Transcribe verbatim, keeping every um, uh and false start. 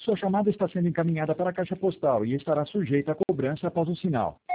Sua chamada está sendo encaminhada para a caixa postal e estará sujeita a cobrança após o sinal.